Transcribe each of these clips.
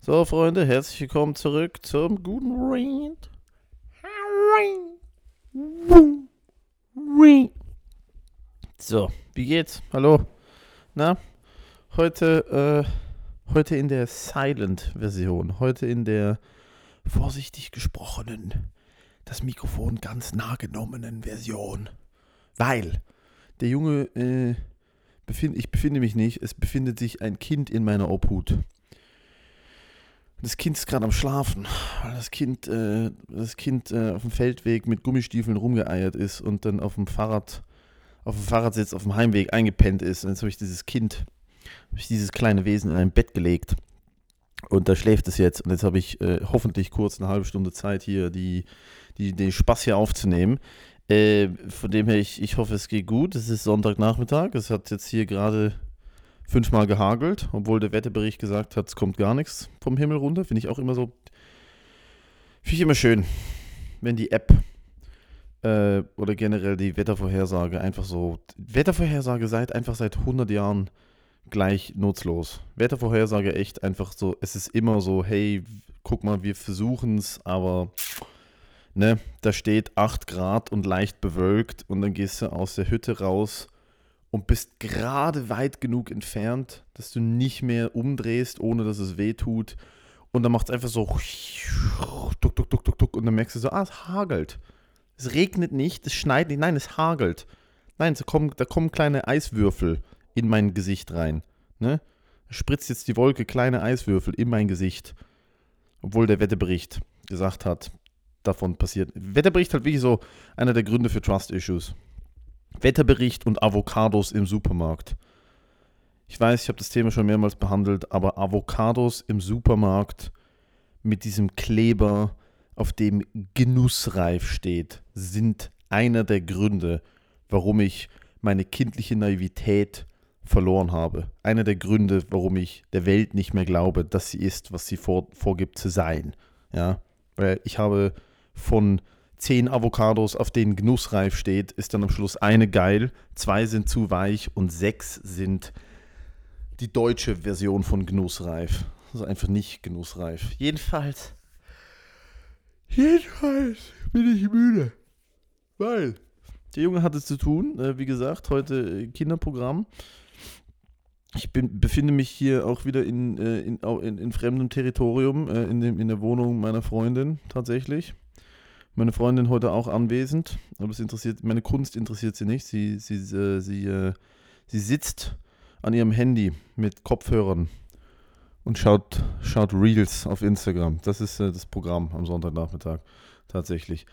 So, Freunde, herzlich willkommen zurück zum guten Rand. So, wie geht's? Hallo? Na, heute in der Silent-Version. Heute in der vorsichtig gesprochenen, das Mikrofon ganz nah genommenen Version. Weil der Junge, ich befinde mich nicht, es befindet sich ein Kind in meiner Obhut. Das Kind ist gerade am Schlafen, weil das Kind auf dem Feldweg mit Gummistiefeln rumgeeiert ist und dann auf dem Fahrradsitz auf dem Heimweg eingepennt ist. Und jetzt habe ich dieses kleine Wesen in ein Bett gelegt. Und da schläft es jetzt. Und jetzt habe ich hoffentlich kurz eine halbe Stunde Zeit hier, den Spaß hier aufzunehmen. Von dem her, ich hoffe, es geht gut. Es ist Sonntagnachmittag. Es hat jetzt hier gerade 5-mal gehagelt, obwohl der Wetterbericht gesagt hat, es kommt gar nichts vom Himmel runter. Finde ich immer schön, wenn die App oder generell die Wettervorhersage einfach so, Wettervorhersage seit 100 Jahren gleich nutzlos. Wettervorhersage echt einfach so, es ist immer so, hey, guck mal, wir versuchen es, aber ne, da steht 8 Grad und leicht bewölkt und dann gehst du aus der Hütte raus und bist gerade weit genug entfernt, dass du nicht mehr umdrehst, ohne dass es weh tut. Und dann macht es einfach so tuck, tuck, tuck, tuck, tuck, und dann merkst du so, es hagelt. Es regnet nicht, es schneit nicht, nein, es hagelt. Nein, da kommen kleine Eiswürfel in mein Gesicht rein. Ne? Da spritzt jetzt die Wolke kleine Eiswürfel in mein Gesicht. Obwohl der Wetterbericht gesagt hat, davon passiert. Wetterbericht halt wirklich so einer der Gründe für Trust-Issues. Wetterbericht und Avocados im Supermarkt. Ich weiß, ich habe das Thema schon mehrmals behandelt, aber Avocados im Supermarkt mit diesem Kleber, auf dem genussreif steht, sind einer der Gründe, warum ich meine kindliche Naivität verloren habe. Einer der Gründe, warum ich der Welt nicht mehr glaube, dass sie ist, was sie vorgibt zu sein. Ja? Weil ich habe von 10 Avocados, auf denen genussreif steht, ist dann am Schluss eine geil, 2 sind zu weich und 6 sind die deutsche Version von genussreif. Also einfach nicht genussreif. Jedenfalls bin ich müde. Weil der Junge hatte zu tun, wie gesagt, heute Kinderprogramm. Befinde mich hier auch wieder in fremdem Territorium, in der Wohnung meiner Freundin tatsächlich. Meine Freundin heute auch anwesend, aber meine Kunst interessiert sie nicht. Sie sitzt an ihrem Handy mit Kopfhörern und schaut Reels auf Instagram. Das ist das Programm am Sonntagnachmittag tatsächlich.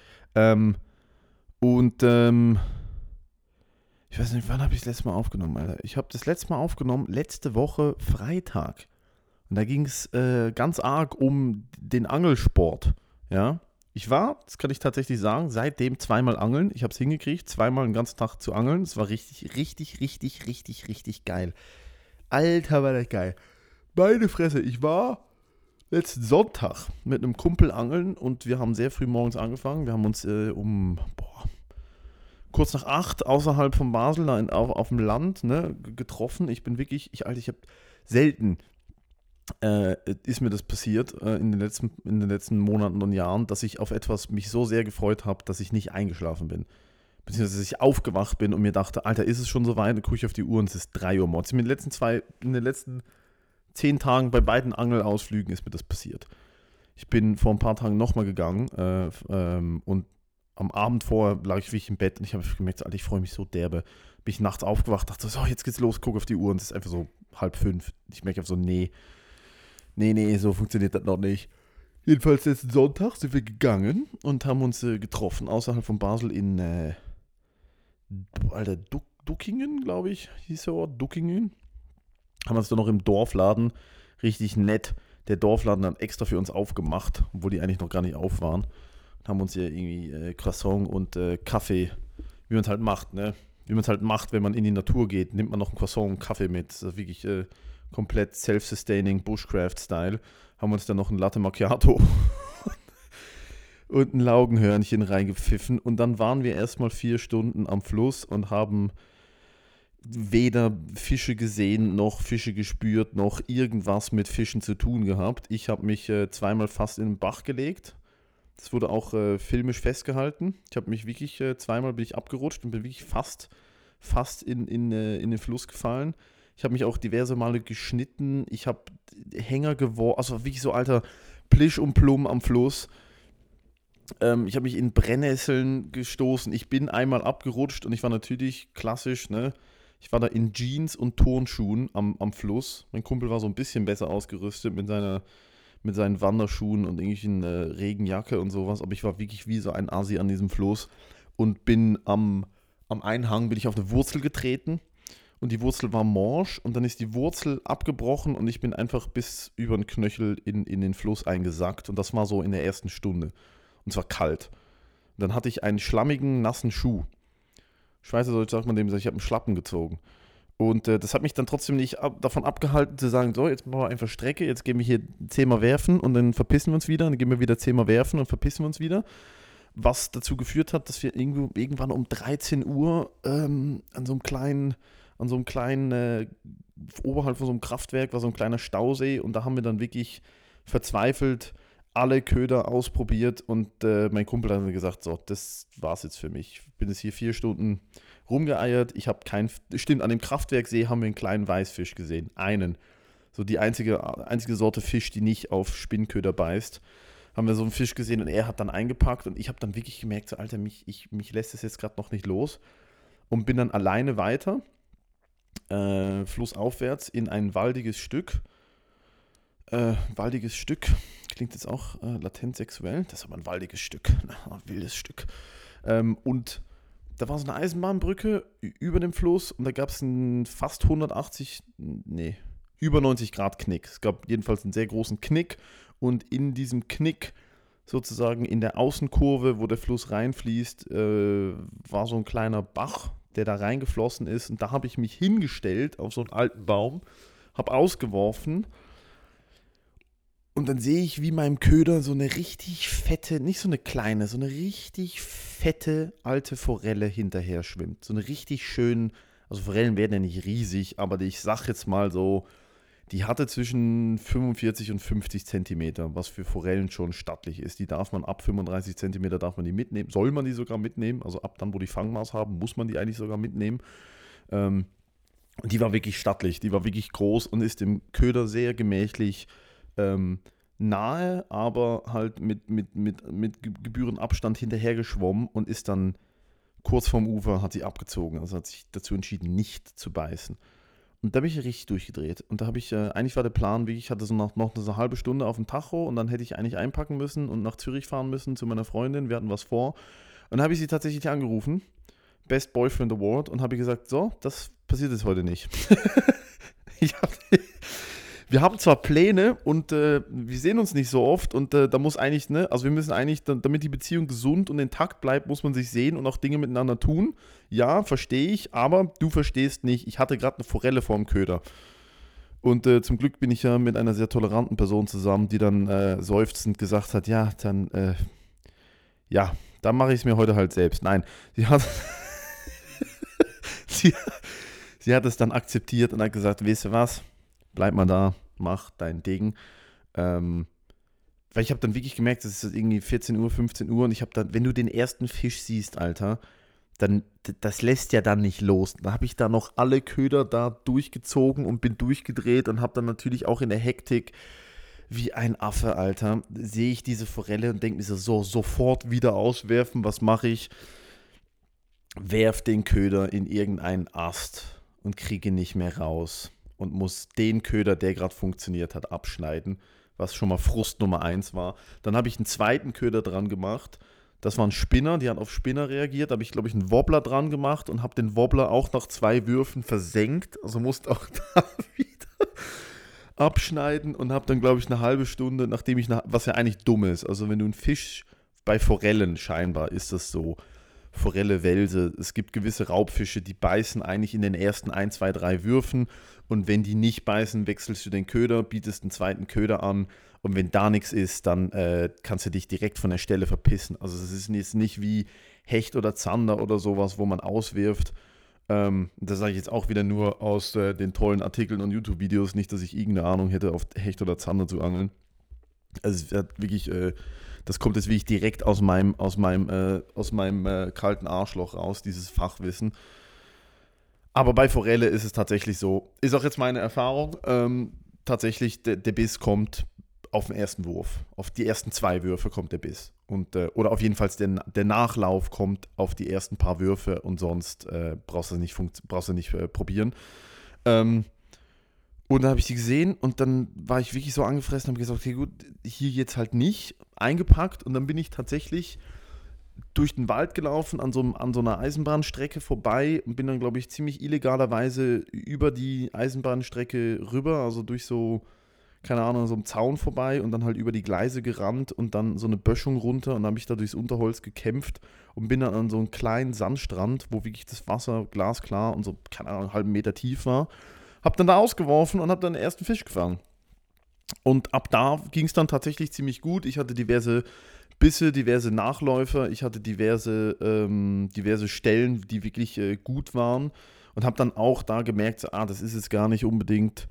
Und ich weiß nicht, wann habe ich das letzte Mal aufgenommen, Alter? Ich habe das letzte Mal aufgenommen, letzte Woche Freitag. Und da ging es ganz arg um den Angelsport, ja. Ich war, das kann ich tatsächlich sagen, seitdem 2-mal angeln. Ich habe es hingekriegt, 2-mal den ganzen Tag zu angeln. Es war richtig, richtig, richtig, richtig, richtig geil. Alter, war das geil. Meine Fresse, ich war letzten Sonntag mit einem Kumpel angeln und wir haben sehr früh morgens angefangen. Wir haben uns kurz nach 8 außerhalb von Basel da auf dem Land, ne, getroffen. Ich habe selten ist mir das passiert in den letzten Monaten und Jahren, dass ich auf etwas mich so sehr gefreut habe, dass ich nicht eingeschlafen bin. Beziehungsweise, dass ich aufgewacht bin und mir dachte, Alter, ist es schon so weit? Dann gucke ich auf die Uhr und es ist 3 Uhr morgens. In den letzten 10 Tagen bei beiden Angelausflügen ist mir das passiert. Ich bin vor ein paar Tagen nochmal gegangen und am Abend vorher lag ich wirklich im Bett und ich habe gemerkt, Alter, ich freue mich so derbe. Bin ich nachts aufgewacht, dachte so, jetzt geht's los, gucke auf die Uhr und es ist einfach so 4:30. Ich merke einfach so, nee, so funktioniert das noch nicht. Jedenfalls letzten Sonntag sind wir gegangen und haben uns getroffen, außerhalb von Basel in, Duckingen, glaube ich, hieß der Ort, Duckingen. Haben uns dann noch im Dorfladen, richtig nett, der Dorfladen hat extra für uns aufgemacht, obwohl die eigentlich noch gar nicht auf waren. Haben uns ja irgendwie Croissant und Kaffee, wie man es halt macht, ne? Wie man es halt macht, wenn man in die Natur geht, nimmt man noch ein Croissant und Kaffee mit. Das ist wirklich komplett self-sustaining Bushcraft-Style. Haben uns dann noch ein Latte Macchiato und ein Laugenhörnchen reingepfiffen. Und dann waren wir erstmal 4 Stunden am Fluss und haben weder Fische gesehen, noch Fische gespürt, noch irgendwas mit Fischen zu tun gehabt. Ich habe mich zweimal fast in den Bach gelegt. Das wurde auch filmisch festgehalten. Ich habe mich wirklich, zweimal bin ich abgerutscht und bin wirklich fast in den Fluss gefallen. Ich habe mich auch diverse Male geschnitten. Ich habe Hänger geworfen, also wirklich so alter Plisch und Plum am Fluss. Ich habe mich in Brennnesseln gestoßen. Ich bin einmal abgerutscht und ich war natürlich klassisch, ne? Ich war da in Jeans und Turnschuhen am Fluss. Mein Kumpel war so ein bisschen besser ausgerüstet mit seinen Wanderschuhen und irgendwelchen Regenjacke und sowas. Aber ich war wirklich wie so ein Asi an diesem Fluss und bin am Einhang bin ich auf eine Wurzel getreten und die Wurzel war morsch und dann ist die Wurzel abgebrochen und ich bin einfach bis über den Knöchel in den Fluss eingesackt und das war so in der ersten Stunde. Und zwar kalt. Und dann hatte ich einen schlammigen, nassen Schuh. Schweizerdeutsch sagt man dem, ich habe einen Schlappen gezogen. Und das hat mich dann trotzdem nicht davon abgehalten zu sagen, so, jetzt machen wir einfach Strecke, jetzt gehen wir hier 10-mal werfen und dann verpissen wir uns wieder, dann gehen wir wieder 10-mal werfen und verpissen wir uns wieder. Was dazu geführt hat, dass wir irgendwann um 13 Uhr an so einem kleinen oberhalb von so einem Kraftwerk war so ein kleiner Stausee und da haben wir dann wirklich verzweifelt alle Köder ausprobiert und mein Kumpel hat mir gesagt, so, das war's jetzt für mich. Ich bin jetzt hier 4 Stunden rumgeeiert, stimmt, an dem Kraftwerksee haben wir einen kleinen Weißfisch gesehen, einen. So die einzige Sorte Fisch, die nicht auf Spinnköder beißt. Haben wir so einen Fisch gesehen und er hat dann eingepackt und ich habe dann wirklich gemerkt, so Alter, mich lässt es jetzt gerade noch nicht los und bin dann alleine weiter, flussaufwärts in ein waldiges Stück. Waldiges Stück, klingt jetzt auch latent sexuell, das ist aber ein waldiges Stück, ein wildes Stück. Und da war so eine Eisenbahnbrücke über dem Fluss und da gab es einen fast über 90 Grad Knick. Es gab jedenfalls einen sehr großen Knick und in diesem Knick, sozusagen in der Außenkurve, wo der Fluss reinfließt, war so ein kleiner Bach, der da reingeflossen ist und da habe ich mich hingestellt auf so einen alten Baum, habe ausgeworfen. Und dann sehe ich, wie meinem Köder so eine richtig fette, nicht so eine kleine, so eine richtig fette alte Forelle hinterher schwimmt. So eine richtig schön, also Forellen werden ja nicht riesig, aber ich sag jetzt mal so, die hatte zwischen 45 und 50 Zentimeter, was für Forellen schon stattlich ist. Die darf man ab 35 Zentimeter darf man die mitnehmen, soll man die sogar mitnehmen, also ab dann, wo die Fangmaß haben, muss man die eigentlich sogar mitnehmen. Und die war wirklich stattlich, die war wirklich groß und ist dem Köder sehr gemächlich nahe, aber halt mit gebührendem Abstand hinterher geschwommen und ist dann kurz vorm Ufer, hat sie abgezogen. Also hat sich dazu entschieden, nicht zu beißen. Und da bin ich richtig durchgedreht. Und da habe ich, eigentlich war der Plan, wie ich hatte so noch so eine halbe Stunde auf dem Tacho und dann hätte ich eigentlich einpacken müssen und nach Zürich fahren müssen zu meiner Freundin. Wir hatten was vor. Und dann habe ich sie tatsächlich angerufen, Best Boyfriend Award, und habe gesagt, so, das passiert jetzt heute nicht. Wir haben zwar Pläne und wir sehen uns nicht so oft und da muss eigentlich, ne, also wir müssen eigentlich, damit die Beziehung gesund und intakt bleibt, muss man sich sehen und auch Dinge miteinander tun. Ja, verstehe ich, aber du verstehst nicht, ich hatte gerade eine Forelle vorm Köder. Und zum Glück bin ich ja mit einer sehr toleranten Person zusammen, die dann seufzend gesagt hat, ja, dann mache ich es mir heute halt selbst. Nein, sie hat, sie hat es dann akzeptiert und hat gesagt, weißt du was? Bleib mal da, mach dein Ding. Weil ich habe dann wirklich gemerkt, es ist irgendwie 14 Uhr, 15 Uhr und ich habe dann, wenn du den ersten Fisch siehst, Alter, dann, das lässt ja dann nicht los. Da habe ich da noch alle Köder da durchgezogen und bin durchgedreht und habe dann natürlich auch in der Hektik, wie ein Affe, Alter, sehe ich diese Forelle und denke mir so, sofort wieder auswerfen, was mache ich? Werf den Köder in irgendeinen Ast und kriege nicht mehr raus. Und muss den Köder, der gerade funktioniert hat, abschneiden, was schon mal Frust Nummer 1 war. Dann habe ich einen zweiten Köder dran gemacht. Das war ein Spinner, die hat auf Spinner reagiert. Da habe ich, glaube ich, einen Wobbler dran gemacht und habe den Wobbler auch nach 2 Würfen versenkt. Also musste auch da wieder abschneiden und habe dann, glaube ich, eine halbe Stunde, was ja eigentlich dumm ist. Also wenn du einen Fisch, bei Forellen scheinbar ist das so, Forelle, Welse, es gibt gewisse Raubfische, die beißen eigentlich in den ersten 1, 2, 3 Würfen und wenn die nicht beißen, wechselst du den Köder, bietest einen zweiten Köder an und wenn da nichts ist, dann kannst du dich direkt von der Stelle verpissen. Also es ist jetzt nicht wie Hecht oder Zander oder sowas, wo man auswirft Das sage ich jetzt auch wieder nur aus den tollen Artikeln und YouTube-Videos, nicht, dass ich irgendeine Ahnung hätte, auf Hecht oder Zander zu angeln. Also es wird wirklich, das kommt jetzt wirklich direkt aus meinem kalten Arschloch raus, dieses Fachwissen. Aber bei Forelle ist es tatsächlich so, ist auch jetzt meine Erfahrung, tatsächlich der Biss kommt auf den ersten Wurf. Auf die ersten 2 Würfe kommt der Biss. Oder auf jeden Fall der Nachlauf kommt auf die ersten paar Würfe und sonst brauchst du nicht probieren. Ähm, und dann habe ich die gesehen und dann war ich wirklich so angefressen und habe gesagt, okay gut, hier jetzt halt nicht, eingepackt und dann bin ich tatsächlich durch den Wald gelaufen, an so einer Eisenbahnstrecke vorbei und bin dann, glaube ich, ziemlich illegalerweise über die Eisenbahnstrecke rüber, also durch so, keine Ahnung, so einem Zaun vorbei und dann halt über die Gleise gerannt und dann so eine Böschung runter und dann habe ich da durchs Unterholz gekämpft und bin dann an so einen kleinen Sandstrand, wo wirklich das Wasser glasklar und so, keine Ahnung, einen halben Meter tief war, hab dann da ausgeworfen und hab dann den ersten Fisch gefangen. Und ab da ging es dann tatsächlich ziemlich gut. Ich hatte diverse Bisse, diverse Nachläufer, ich hatte diverse Stellen, die wirklich gut waren und habe dann auch da gemerkt, so, das ist jetzt gar nicht unbedingt,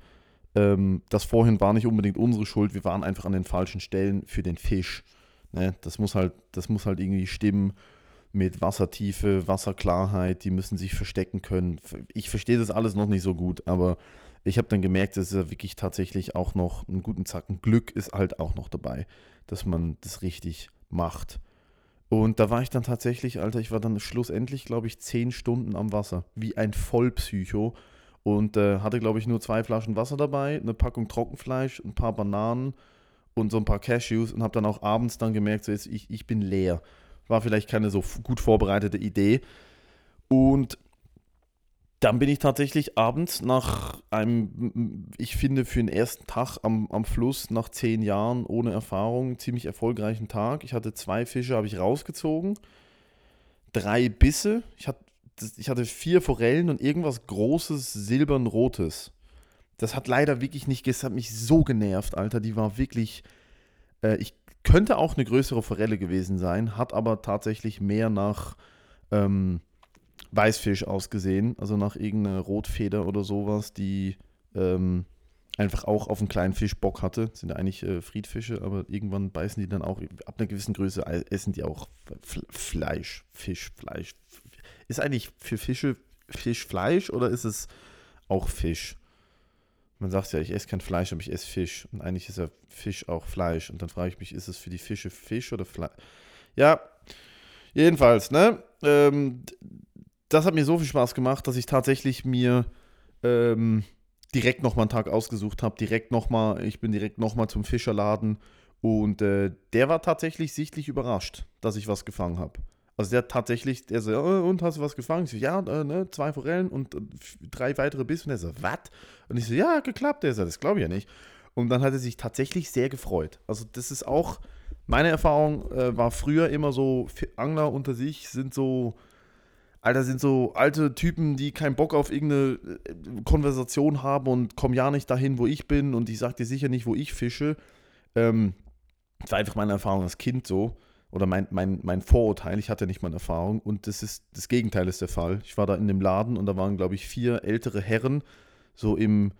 das vorhin war nicht unbedingt unsere Schuld, wir waren einfach an den falschen Stellen für den Fisch. Ne? Das muss halt irgendwie stimmen mit Wassertiefe, Wasserklarheit, die müssen sich verstecken können. Ich verstehe das alles noch nicht so gut, aber ich habe dann gemerkt, dass es ja wirklich tatsächlich auch noch einen guten Zacken Glück ist halt auch noch dabei, dass man das richtig macht. Und da war ich dann tatsächlich, Alter, ich war dann schlussendlich, glaube ich, 10 Stunden am Wasser, wie ein Vollpsycho und hatte, glaube ich, nur 2 Flaschen Wasser dabei, eine Packung Trockenfleisch, ein paar Bananen und so ein paar Cashews und habe dann auch abends dann gemerkt, so jetzt, ich bin leer. War vielleicht keine so gut vorbereitete Idee. Und dann bin ich tatsächlich abends nach einem, ich finde, für den ersten Tag am Fluss, nach 10 Jahren ohne Erfahrung, ziemlich erfolgreichen Tag. Ich hatte 2 Fische, habe ich rausgezogen, 3 Bisse. Ich hatte 4 Forellen und irgendwas Großes, silbern-rotes. Das hat leider wirklich nicht, das hat mich so genervt, Alter. Die war wirklich, ich könnte auch eine größere Forelle gewesen sein, hat aber tatsächlich mehr nach Weißfisch ausgesehen, also nach irgendeiner Rotfeder oder sowas, die einfach auch auf einen kleinen Fisch Bock hatte. Das sind ja eigentlich Friedfische, aber irgendwann beißen die dann auch, ab einer gewissen Größe essen die auch Fleisch, Fischfleisch. Ist eigentlich für Fische Fisch Fleisch oder ist es auch Fisch? Man sagt ja, ich esse kein Fleisch, aber ich esse Fisch. Und eigentlich ist ja Fisch auch Fleisch. Und dann frage ich mich, ist es für die Fische Fisch oder Fleisch? Ja, jedenfalls, ne? Das hat mir so viel Spaß gemacht, dass ich tatsächlich mir direkt nochmal einen Tag ausgesucht habe. Ich bin direkt nochmal zum Fischerladen. Und der war tatsächlich sichtlich überrascht, dass ich was gefangen habe. Also der so, und hast du was gefangen? Ich so, ja, ne, 2 Forellen und 3 weitere Biss. Und er so, was? Und ich so, ja, hat geklappt. Der so, das glaube ich ja nicht. Und dann hat er sich tatsächlich sehr gefreut. Also das ist auch, meine Erfahrung war früher immer so, Angler unter sich sind so alte Typen, die keinen Bock auf irgendeine Konversation haben und kommen ja nicht dahin, wo ich bin und ich sag dir sicher nicht, wo ich fische. Das war einfach meine Erfahrung als Kind so. Oder mein Vorurteil, ich hatte nicht meine Erfahrung und das Gegenteil ist der Fall. Ich war da in dem Laden und da waren, glaube ich, 4 ältere Herren, so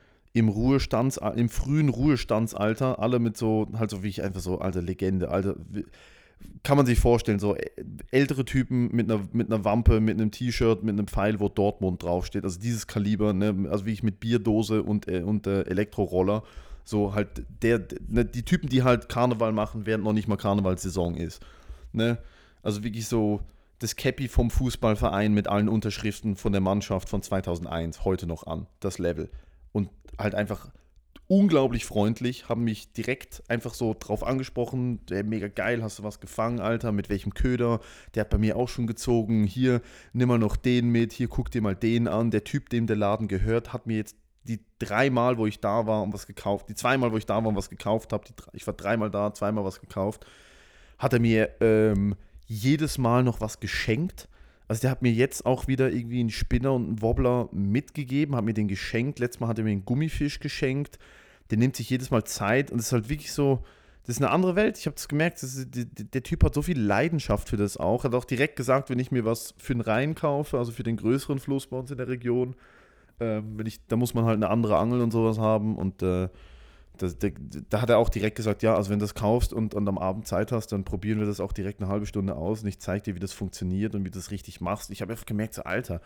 im frühen Ruhestandsalter, alle mit so, halt so wie ich einfach so, alte Legende, kann man sich vorstellen, so ältere Typen mit einer Wampe, mit einem T-Shirt, mit einem Pfeil, wo Dortmund draufsteht, also dieses Kaliber, ne, also wie ich mit Bierdose und Elektroroller, so halt die Typen, die halt Karneval machen, während noch nicht mal Karnevalssaison ist. Ne? Also wirklich so das Cappy vom Fußballverein mit allen Unterschriften von der Mannschaft von 2001 heute noch an, das Level. Und halt einfach unglaublich freundlich, haben mich direkt einfach so drauf angesprochen, mega geil, hast du was gefangen, Alter, mit welchem Köder, der hat bei mir auch schon gezogen, hier, nimm mal noch den mit, hier, guck dir mal den an, der Typ, dem der Laden gehört, hat mir jetzt die 3 Mal, wo ich da war und was gekauft, die 2 Mal, wo ich da war und was gekauft habe, ich war 3 Mal da, 2 Mal was gekauft, hat er mir jedes Mal noch was geschenkt. Also der hat mir jetzt auch wieder irgendwie einen Spinner und einen Wobbler mitgegeben, hat mir den geschenkt. Letztes Mal hat er mir einen Gummifisch geschenkt. Der nimmt sich jedes Mal Zeit und es ist halt wirklich so, das ist eine andere Welt. Ich habe es gemerkt, der Typ hat so viel Leidenschaft für das auch. Hat auch direkt gesagt, wenn ich mir was für den Rhein kaufe, also für den größeren Fluss bei uns in der Region, da muss man halt eine andere Angel und sowas haben. Und da hat er auch direkt gesagt, ja, also wenn du das kaufst und am Abend Zeit hast, dann probieren wir das auch direkt eine halbe Stunde aus und ich zeige dir, wie das funktioniert und wie du das richtig machst. Ich habe einfach gemerkt, so, Alter,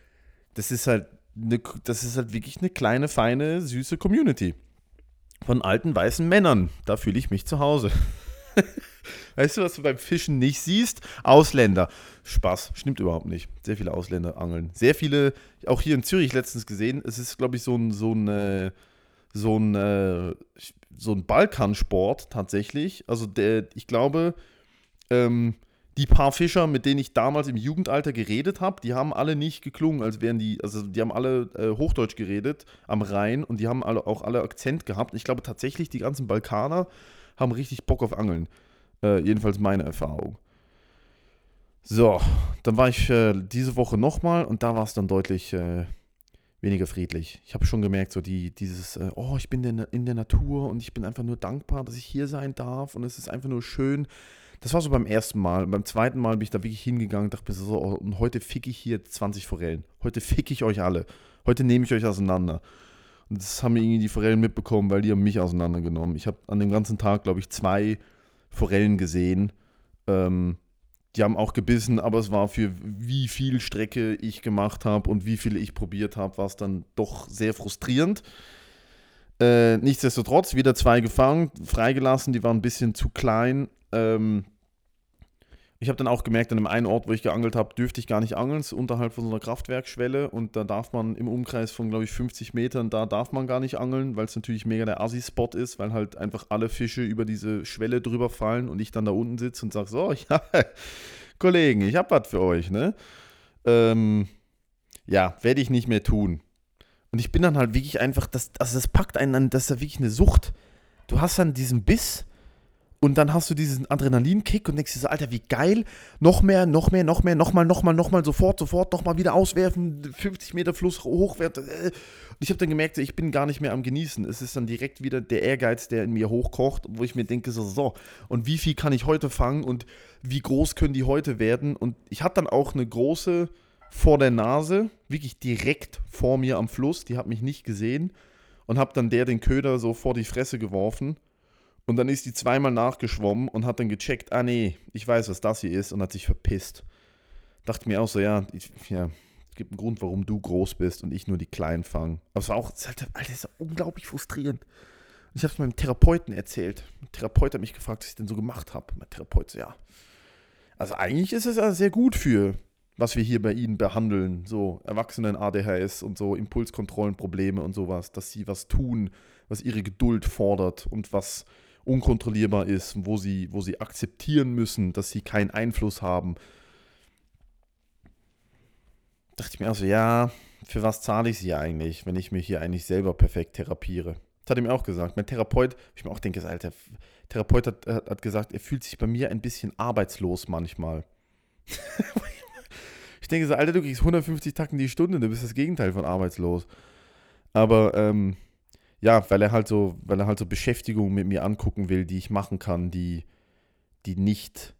das ist halt wirklich eine kleine, feine, süße Community von alten, weißen Männern. Da fühle ich mich zu Hause. Weißt du, was du beim Fischen nicht siehst? Ausländer. Spaß, stimmt überhaupt nicht. Sehr viele Ausländer angeln. Sehr viele, auch hier in Zürich letztens gesehen, es ist, glaube ich, so ein, so ein Balkansport tatsächlich. Also ich glaube, ähm, die paar Fischer, mit denen ich damals im Jugendalter geredet habe, die haben alle nicht geklungen, als wären also die haben alle Hochdeutsch geredet am Rhein und die haben auch alle Akzent gehabt. Ich glaube tatsächlich, die ganzen Balkaner haben richtig Bock auf Angeln. Jedenfalls meine Erfahrung. So, dann war ich diese Woche nochmal und da war es dann deutlich weniger friedlich. Ich habe schon gemerkt, so ich bin in der Natur und ich bin einfach nur dankbar, dass ich hier sein darf und es ist einfach nur schön. Das war so beim ersten Mal. Und beim zweiten Mal bin ich da wirklich hingegangen und dachte mir so, oh, und heute fick ich hier 20 Forellen. Heute fick ich euch alle. Heute nehme ich euch auseinander. Und das haben irgendwie die Forellen mitbekommen, weil die haben mich auseinandergenommen. Ich habe an dem ganzen Tag, glaube ich, 2 Forellen gesehen. Die haben auch gebissen, aber es war für wie viel Strecke ich gemacht habe und wie viele ich probiert habe, war es dann doch sehr frustrierend. Nichtsdestotrotz, wieder 2 gefangen, freigelassen, die waren ein bisschen zu klein. Ich habe dann auch gemerkt, an dem einen Ort, wo ich geangelt habe, dürfte ich gar nicht angeln, es ist unterhalb von so einer Kraftwerkschwelle und da darf man im Umkreis von, glaube ich, 50 Metern, da darf man gar nicht angeln, weil es natürlich mega der Assi-Spot ist, weil halt einfach alle Fische über diese Schwelle drüber fallen und ich dann da unten sitze und sage so, ja, Kollegen, ich habe was für euch, ne? Ja, werde ich nicht mehr tun. Und ich bin dann halt wirklich einfach, das packt einen an, das ist ja wirklich eine Sucht. Du hast dann diesen Biss. Und dann hast du diesen Adrenalinkick und denkst dir so, Alter, wie geil, noch mehr, nochmal, sofort, nochmal wieder auswerfen, 50 Meter Fluss hochwärts. Und ich habe dann gemerkt, ich bin gar nicht mehr am Genießen. Es ist dann direkt wieder der Ehrgeiz, der in mir hochkocht, wo ich mir denke, so, und wie viel kann ich heute fangen und wie groß können die heute werden? Und ich hatte dann auch eine große vor der Nase, wirklich direkt vor mir am Fluss, die hat mich nicht gesehen und habe dann den Köder so vor die Fresse geworfen. Und dann ist die 2-mal nachgeschwommen und hat dann gecheckt, ah nee, ich weiß, was das hier ist und hat sich verpisst. Dachte mir auch so, es gibt einen Grund, warum du groß bist und ich nur die Kleinen fange. Aber es war auch, Alter, das ist unglaublich frustrierend. Und ich habe es meinem Therapeuten erzählt. Der Therapeut hat mich gefragt, was ich denn so gemacht habe. Mein Therapeut so, ja. Also eigentlich ist es ja sehr gut für, was wir hier bei Ihnen behandeln. So Erwachsenen-ADHS und so Impulskontrollenprobleme und sowas. Dass sie was tun, was ihre Geduld fordert und was unkontrollierbar ist, wo sie akzeptieren müssen, dass sie keinen Einfluss haben. Dachte ich mir also, ja, für was zahle ich sie eigentlich, wenn ich mich hier eigentlich selber perfekt therapiere? Das hat er mir auch gesagt. Mein Therapeut, ich mir auch denke, Alter, Therapeut hat gesagt, er fühlt sich bei mir ein bisschen arbeitslos manchmal. Ich denke so, Alter, du kriegst 150 Tacken die Stunde, du bist das Gegenteil von arbeitslos. Aber, ja, weil er halt so Beschäftigungen mit mir angucken will, die ich machen kann, die nicht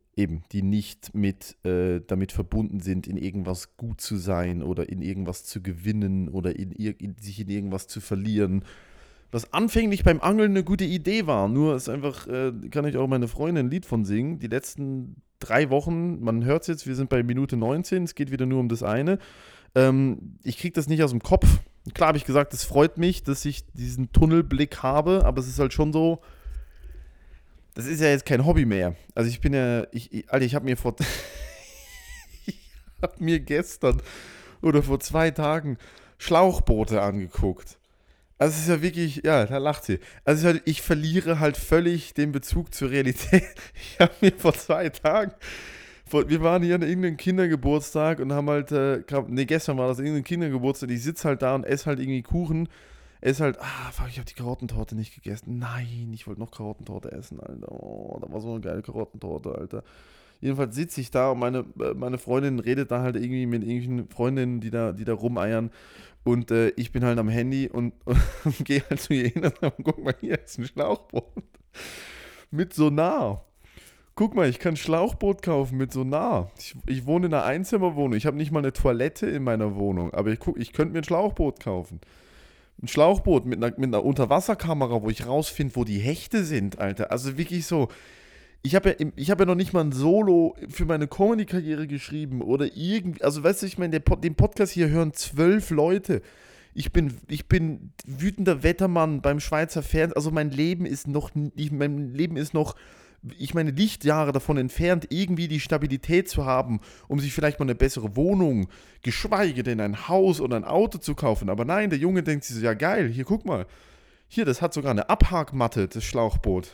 damit verbunden sind, in irgendwas gut zu sein oder in irgendwas zu gewinnen oder sich in irgendwas zu verlieren. Was anfänglich beim Angeln eine gute Idee war, nur ist einfach, kann ich auch meine Freundin ein Lied von singen. Die letzten 3 Wochen, man hört es jetzt, wir sind bei Minute 19, es geht wieder nur um das eine. Ich kriege das nicht aus dem Kopf. Klar habe ich gesagt, es freut mich, dass ich diesen Tunnelblick habe, aber es ist halt schon so, das ist ja jetzt kein Hobby mehr. Also ich bin ja, Alter, ich habe mir ich habe mir gestern oder vor 2 Tagen Schlauchboote angeguckt. Also es ist ja wirklich, ja, da lacht sie. Also ich verliere halt völlig den Bezug zur Realität. Ich habe mir vor 2 Tagen, wir waren hier an irgendeinem Kindergeburtstag und haben halt, gestern war das irgendein Kindergeburtstag, ich sitze halt da und esse halt irgendwie Kuchen. Esse halt, fuck, ich habe die Karottentorte nicht gegessen. Nein, ich wollte noch Karottentorte essen, Alter. Oh, da war so eine geile Karottentorte, Alter. Jedenfalls sitze ich da und meine Freundin redet da halt irgendwie mit irgendwelchen Freundinnen, die da rumeiern. Und ich bin halt am Handy und gehe halt zu ihr hin und sage, guck mal, hier ist ein Schlauchboot. Mit Sonar. Guck mal, ich kann ein Schlauchboot kaufen mit Sonar. Ich wohne in einer Einzimmerwohnung. Ich habe nicht mal eine Toilette in meiner Wohnung. Aber ich könnte mir ein Schlauchboot kaufen. Ein Schlauchboot mit einer Unterwasserkamera, wo ich rausfinde, wo die Hechte sind, Alter. Also wirklich so. Ich hab ja noch nicht mal ein Solo für meine Comedy-Karriere geschrieben oder irgendwie. Also weißt du, ich meine, den Podcast hier hören 12 Leute. Ich bin wütender Wettermann beim Schweizer Fernsehen. Also mein Leben ist noch, ich meine, Lichtjahre davon entfernt, irgendwie die Stabilität zu haben, um sich vielleicht mal eine bessere Wohnung, geschweige denn ein Haus oder ein Auto zu kaufen. Aber nein, der Junge denkt sich so, ja geil, hier guck mal. Hier, das hat sogar eine Abhakmatte, das Schlauchboot.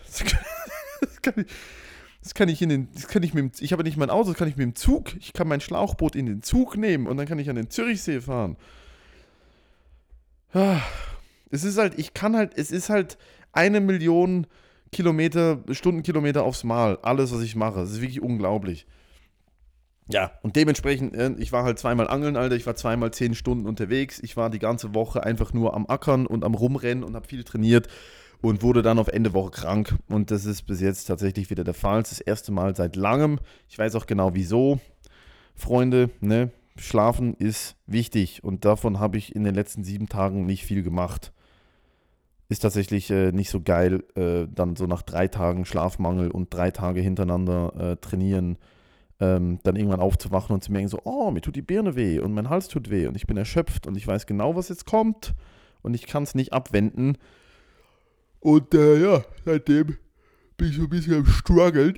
Ich habe nicht mein Auto, das kann ich mit dem Zug. Ich kann mein Schlauchboot in den Zug nehmen und dann kann ich an den Zürichsee fahren. Ah, es ist halt 1 Million Stundenkilometer aufs Mal. Alles, was ich mache. Es ist wirklich unglaublich. Ja, und dementsprechend, ich war halt zweimal angeln, Alter. Ich war zweimal 10 Stunden unterwegs. Ich war die ganze Woche einfach nur am Ackern und am Rumrennen und habe viel trainiert und wurde dann auf Ende Woche krank. Und das ist bis jetzt tatsächlich wieder der Fall. Es ist das erste Mal seit langem. Ich weiß auch genau wieso. Freunde, ne? Schlafen ist wichtig und davon habe ich in den letzten 7 Tagen nicht viel gemacht. Ist tatsächlich nicht so geil, dann so nach 3 Tagen Schlafmangel und 3 Tage hintereinander trainieren, dann irgendwann aufzuwachen und zu merken so, oh, mir tut die Birne weh und mein Hals tut weh und ich bin erschöpft und ich weiß genau, was jetzt kommt und ich kann es nicht abwenden. Und ja, seitdem bin ich so ein bisschen am struggeln.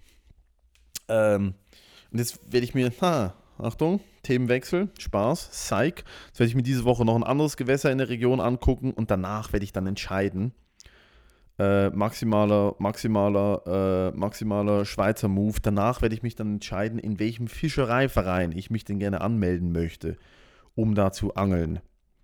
Und jetzt werde ich mir, Achtung, Themenwechsel, Spaß, Psych. Jetzt werde ich mir diese Woche noch ein anderes Gewässer in der Region angucken und danach werde ich dann entscheiden. Maximaler Schweizer Move. Danach werde ich mich dann entscheiden, in welchem Fischereiverein ich mich denn gerne anmelden möchte, um da zu angeln.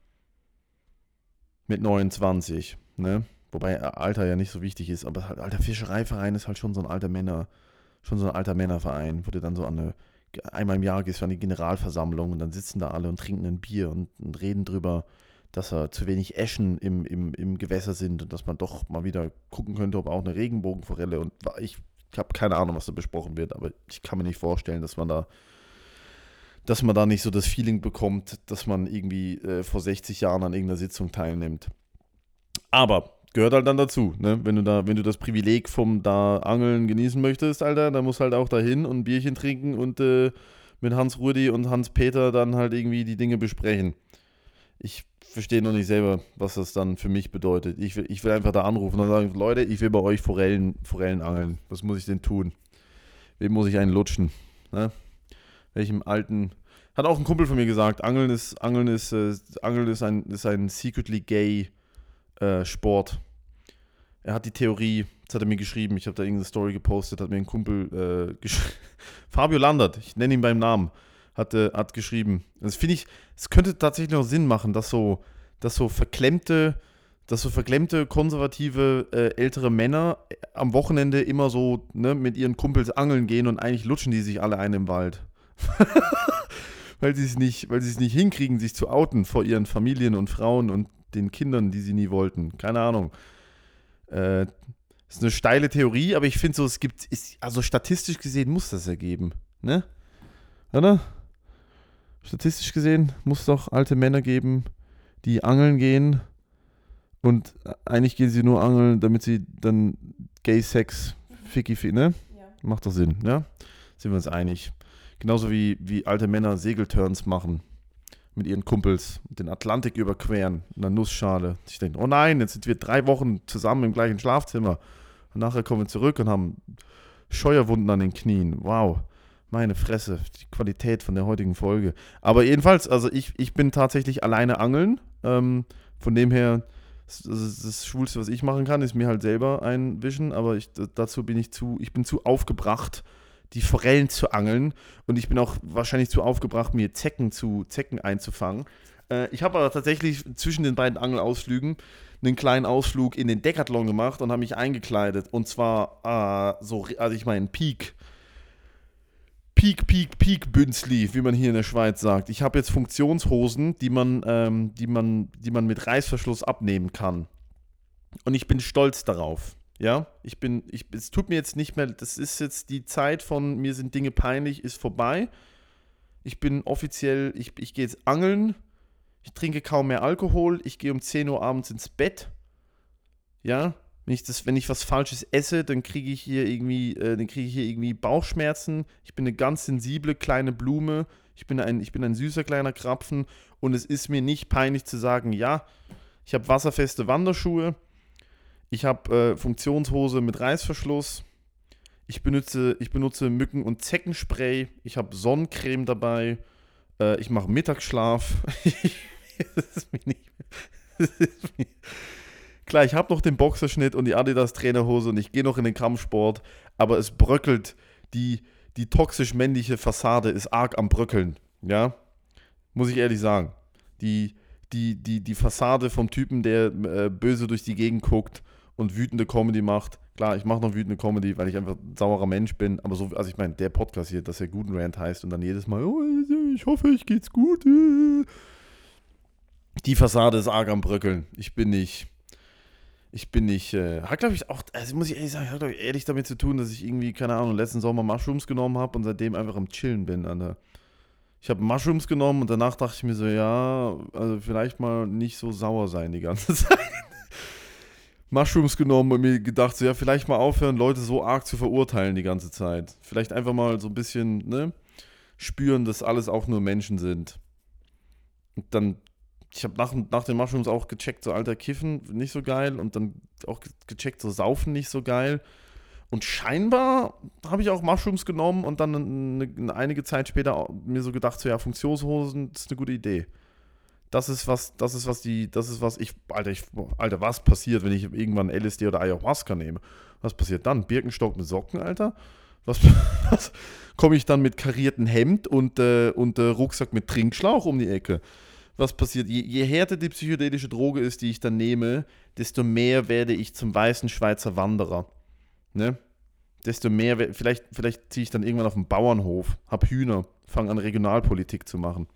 Mit 29, ne? Wobei Alter ja nicht so wichtig ist, aber halt, alter Fischereiverein ist halt schon so ein alter Männerverein, wo du dann so einmal im Jahr gehst du an die Generalversammlung und dann sitzen da alle und trinken ein Bier und reden drüber, dass zu wenig Äschen im Gewässer sind und dass man doch mal wieder gucken könnte, ob auch eine Regenbogenforelle und ich habe keine Ahnung, was da besprochen wird, aber ich kann mir nicht vorstellen, dass man da nicht so das Feeling bekommt, dass man irgendwie vor 60 Jahren an irgendeiner Sitzung teilnimmt. Aber gehört halt dann dazu, ne? Wenn du das Privileg vom da Angeln genießen möchtest, Alter, dann musst du halt auch dahin und ein Bierchen trinken und mit Hans-Rudi und Hans-Peter dann halt irgendwie die Dinge besprechen. Ich verstehe noch nicht selber, was das dann für mich bedeutet. Ich will einfach da anrufen und sagen, Leute, ich will bei euch Forellen angeln. Was muss ich denn tun? Wem muss ich einen lutschen? Ne? Welchem alten... Hat auch ein Kumpel von mir gesagt, Angeln ist ein secretly gay Sport. Er hat die Theorie, das hat er mir geschrieben, ich habe da irgendeine Story gepostet, hat mir ein Kumpel Fabio Landert, ich nenne ihn beim Namen, hat geschrieben. Das finde ich, es könnte tatsächlich noch Sinn machen, dass so verklemmte, konservative, ältere Männer am Wochenende immer so, ne, mit ihren Kumpels angeln gehen und eigentlich lutschen die sich alle ein im Wald. Weil sie es nicht hinkriegen, sich zu outen vor ihren Familien und Frauen und den Kindern, die sie nie wollten. Keine Ahnung. Ist eine steile Theorie, aber ich finde so, also statistisch gesehen muss das ergeben. Ne? Oder? Statistisch gesehen muss es doch alte Männer geben, die angeln gehen und eigentlich gehen sie nur angeln, damit sie dann Gay-Sex, ne? Ja. Macht doch Sinn, ja? Sind wir uns einig. Genauso wie alte Männer Segelturns machen. Mit ihren Kumpels den Atlantik überqueren in einer Nussschale. Ich denke, oh nein, jetzt sind wir 3 Wochen zusammen im gleichen Schlafzimmer. Und nachher kommen wir zurück und haben Scheuerwunden an den Knien. Wow, meine Fresse, die Qualität von der heutigen Folge. Aber jedenfalls, also ich bin tatsächlich alleine angeln. Von dem her, das Schwulste, was ich machen kann, ist mir halt selber einwischen. Aber ich bin zu aufgebracht, die Forellen zu angeln und ich bin auch wahrscheinlich zu aufgebracht, mir Zecken einzufangen. Ich habe aber tatsächlich zwischen den beiden Angelausflügen einen kleinen Ausflug in den Decathlon gemacht und habe mich eingekleidet und zwar also ich meine Peak Bünzli, wie man hier in der Schweiz sagt. Ich habe jetzt Funktionshosen, die man mit Reißverschluss abnehmen kann und ich bin stolz darauf. Ja, es tut mir jetzt nicht mehr, das ist jetzt die Zeit von mir sind Dinge peinlich, ist vorbei. Ich bin offiziell, ich gehe jetzt angeln, ich trinke kaum mehr Alkohol, ich gehe um 10 Uhr abends ins Bett. Ja, wenn ich was Falsches esse, dann kriege ich hier irgendwie Bauchschmerzen. Ich bin eine ganz sensible kleine Blume. Ich bin ein süßer kleiner Krapfen und es ist mir nicht peinlich zu sagen, ja, ich habe wasserfeste Wanderschuhe, ich habe Funktionshose mit Reißverschluss, ich benutze Mücken- und Zeckenspray, ich habe Sonnencreme dabei, ich mache Mittagsschlaf. Das ist mir nicht. Das ist mir, klar, ich habe noch den Boxerschnitt und die Adidas Trainerhose und ich gehe noch in den Kampfsport, aber es bröckelt. Die, die toxisch männliche Fassade ist arg am Bröckeln. Ja, muss ich ehrlich sagen. Die, die Fassade vom Typen, der böse durch die Gegend guckt und wütende Comedy macht. Klar, ich mache noch wütende Comedy, weil ich einfach ein saurer Mensch bin. Aber so, also ich meine, der Podcast hier, dass er Guten Rant heißt und dann jedes Mal, oh, ich hoffe, ich geht's gut. Die Fassade ist arg am Bröckeln. Hat glaube ich auch, also muss ich ehrlich sagen, hat glaube ich ehrlich damit zu tun, dass ich irgendwie, keine Ahnung, letzten Sommer Mushrooms genommen habe und seitdem einfach am Chillen bin, Alter. Ich habe Mushrooms genommen und danach dachte ich mir so, ja, also vielleicht mal nicht so sauer sein die ganze Zeit. Mushrooms genommen und mir gedacht, so ja, vielleicht mal aufhören, Leute so arg zu verurteilen die ganze Zeit. Vielleicht einfach mal so ein bisschen, ne, spüren, dass alles auch nur Menschen sind. Und dann, ich habe nach den Mushrooms auch gecheckt, so alter Kiffen, nicht so geil. Und dann auch gecheckt, so Saufen nicht so geil. Und scheinbar habe ich auch Mushrooms genommen und dann einige Zeit später mir so gedacht, so ja, Funktionshosen, das ist eine gute Idee. Alter, was passiert, wenn ich irgendwann LSD oder Ayahuasca nehme? Was passiert dann? Birkenstock mit Socken, Alter? Was, was komme ich dann mit kariertem Hemd und Rucksack mit Trinkschlauch um die Ecke? Was passiert? Je härter die psychedelische Droge ist, die ich dann nehme, desto mehr werde ich zum weißen Schweizer Wanderer. Ne? Desto mehr, vielleicht ziehe ich dann irgendwann auf den Bauernhof, hab Hühner, fange an Regionalpolitik zu machen.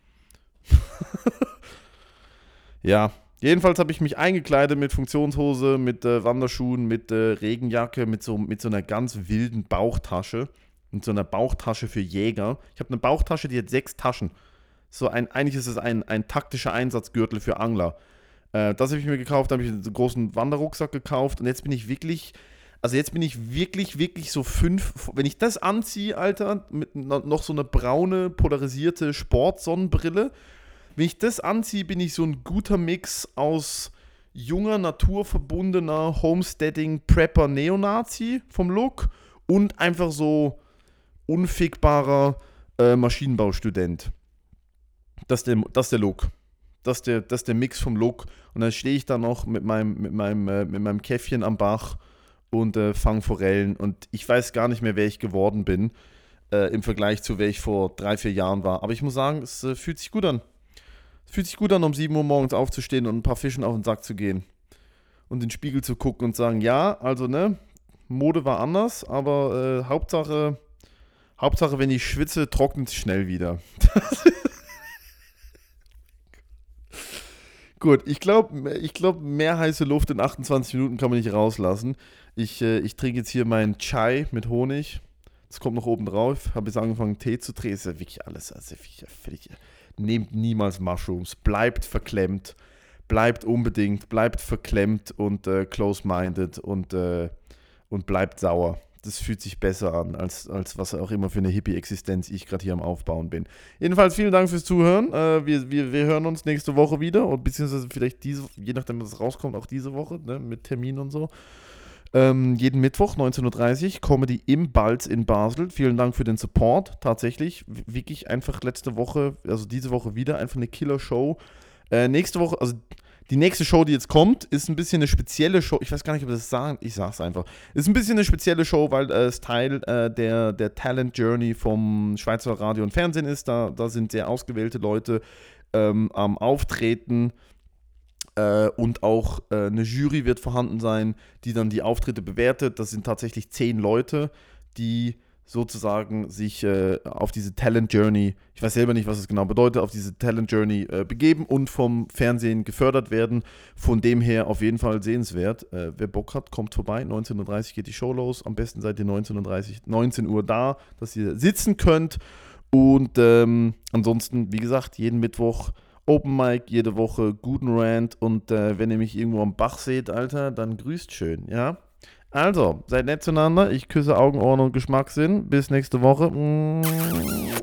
Ja, jedenfalls habe ich mich eingekleidet mit Funktionshose, mit Wanderschuhen, mit Regenjacke, mit so einer ganz wilden Bauchtasche. Mit so einer Bauchtasche für Jäger. Ich habe eine Bauchtasche, die hat 6 Taschen. Eigentlich ist es ein taktischer Einsatzgürtel für Angler. Das habe ich mir gekauft, da habe ich einen großen Wanderrucksack gekauft und jetzt bin ich wirklich, wirklich so 5, wenn ich das anziehe, Alter, mit noch so eine braune, polarisierte Sportsonnenbrille, wenn ich das anziehe, bin ich so ein guter Mix aus junger, naturverbundener, Homesteading, Prepper, Neonazi vom Look und einfach so unfickbarer Maschinenbaustudent. Das ist der Look. Das ist der Mix vom Look. Und dann stehe ich da noch mit meinem Käffchen am Bach und fange Forellen. Und ich weiß gar nicht mehr, wer ich geworden bin im Vergleich zu, wer ich vor 3, 4 Jahren war. Aber ich muss sagen, es fühlt sich gut an. Es fühlt sich gut an, um 7 Uhr morgens aufzustehen und ein paar Fischen auf den Sack zu gehen. Und in den Spiegel zu gucken und sagen, ja, also ne, Mode war anders, aber Hauptsache, wenn ich schwitze, trocknet es schnell wieder. Gut, ich glaub, mehr heiße Luft in 28 Minuten kann man nicht rauslassen. Ich trinke jetzt hier meinen Chai mit Honig. Das kommt noch oben drauf. Habe jetzt angefangen, Tee zu trinken. Ist ja wirklich alles. Also völlig, nehmt niemals Mushrooms. Bleibt verklemmt. Bleibt verklemmt und close-minded und bleibt sauer. Das fühlt sich besser an, als was auch immer für eine Hippie-Existenz ich gerade hier am Aufbauen bin. Jedenfalls vielen Dank fürs Zuhören. Wir hören uns nächste Woche wieder, und beziehungsweise vielleicht je nachdem, was rauskommt, auch diese Woche, ne, mit Termin und so. Jeden Mittwoch, 19:30 Uhr, Comedy im Balz in Basel. Vielen Dank für den Support. Tatsächlich, wirklich einfach letzte Woche, also diese Woche wieder, einfach eine Killer-Show. Nächste Woche, also die nächste Show, die jetzt kommt, ist ein bisschen eine spezielle Show. Ich weiß gar nicht, ob wir das sagen. Ich sag's einfach. Ist ein bisschen eine spezielle Show, weil es Teil der Talent Journey vom Schweizer Radio und Fernsehen ist. Da sind sehr ausgewählte Leute am Auftreten. Und auch eine Jury wird vorhanden sein, die dann die Auftritte bewertet. Das sind tatsächlich 10 Leute, die sozusagen sich auf diese Talent Journey, ich weiß selber nicht, was es genau bedeutet, auf diese Talent Journey begeben und vom Fernsehen gefördert werden. Von dem her auf jeden Fall sehenswert. Wer Bock hat, kommt vorbei. 19:30 Uhr geht die Show los. Am besten seid ihr 19 Uhr da, dass ihr sitzen könnt. Und ansonsten, wie gesagt, jeden Mittwoch Open Mic, jede Woche guten Rant. Und wenn ihr mich irgendwo am Bach seht, Alter, dann grüßt schön, ja? Also, seid nett zueinander. Ich küsse Augen, Ohren und Geschmackssinn. Bis nächste Woche.